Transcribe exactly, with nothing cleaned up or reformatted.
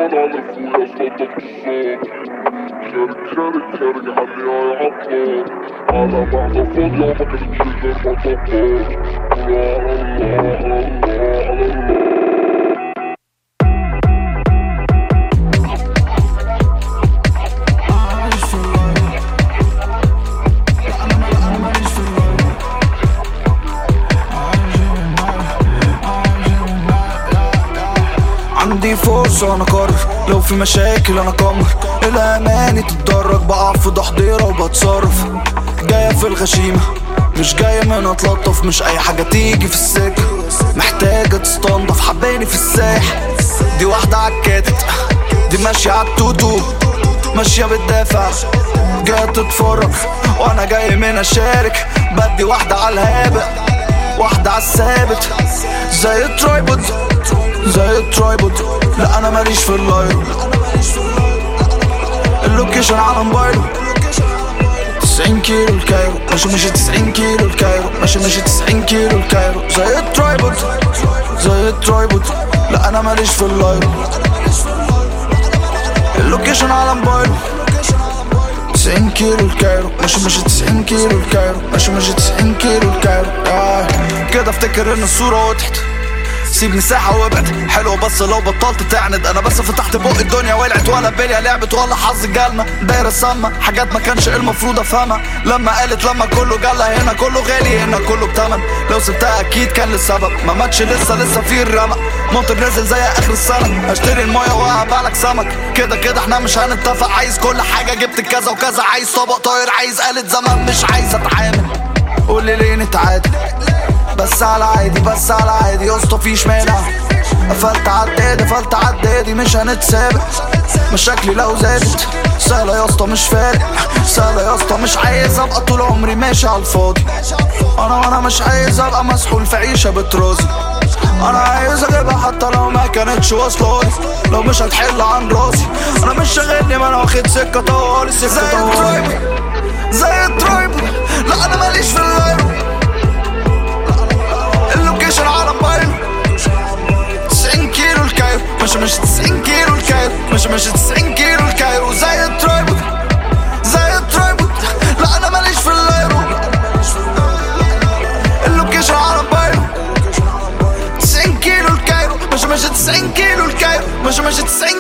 على اخويا صوتك بالصوت. شارك شارك شارك عليها يا عطار، على بعض فاضية وما كانتش غير مطبات. على الله على الله على الله. عندي فرصة أنا أقرر، لو في مشاكل أنا أكمر. الأماني تتدرج، بقع في تحضيرة وبتصرف. جاية في الغشيمة مش جاية من أتلطف، مش أي حاجة تيجي في السكة محتاجة تستنضف. حباني في الساح دي واحدة عكاتت، دي ماشية عالتوتو ماشية بتدافع. جاية تتفرج وأنا جاي من أشارك، بدي واحدة عالهابق واحدة عالثابت. زي الترايبود زي الترايبود، لا انا ماليش في اللايرو. اللوكيشن على موبايله تسعين كيلو الكايرو، ماشي ماشي تسعين كيلو الكايرو، ماشي ماشي تسعين كيلو الكايرو. زي الترايبود زي الترايبود، لا انا ماليش في اللايرو. اللوكيشن على موبايله تسعين كيلو الكايرو، ماشي ماشي تسعين كيلو الكايرو، ماشي ماشي تسعين كيلو الكايرو. آه. كده افتكر ان الصورة وضحت، سيب مساحة وابعد. حلو بس لو بطلت تعند، انا بس فتحت بق الدنيا ولعت، ولا بلية لعبت ولا حظ جالنا. دايرة سامة حاجات ما كانش المفروض افهمها، لما قالت لما كله جالها هنا كله غالي هنا كله بتمن. لو سبتها اكيد كان للسبب، ما ماتش لسه لسه في الرمق. مطر نازل زي اخر السنة، اشتري المايه وهبيعلك سمك. كده كده احنا مش هنتفق، عايز كل حاجة جبت كذا وكذا. عايز طبق طاير، عايز آلة زمن، مش عايز اتعامل. قولي ليه نتعادل بس على عادي، بس على عادي يا اسطى فيش مانع. قفلت عدادي قفلت عدادي مش هنتسابق. مشاكلي لو زادت سهلة يا اسطى مش فارق، سهلة يا اسطى مش عايز ابقى طول عمري ماشي على الفاضي. انا وانا مش عايز ابقى مسحول في عيشة بترازي. انا عايز اجيبها حتى لو ما كانتش واصلالي، لو مش هتحل عن راسي. انا مش شاغلني ما انا واخد سكة طوالي سكة طوالي. زي الترايب لا انا ماليش في اللايرو. اللوكيشن على موبايله تسعين كيلو الكايرو، ماشي ماشي تسعين كيلو الكايرو، ماشي ماشي تسعين كيلو الكايرو. زي الترايبود زي الترايبود، لا انا ماليش في اللايرو. اللوكيشن على موبايله تسعين كيلو الكايرو، ماشي ماشي تسعين كيلو الكايرو، ماشي ماشي تسعين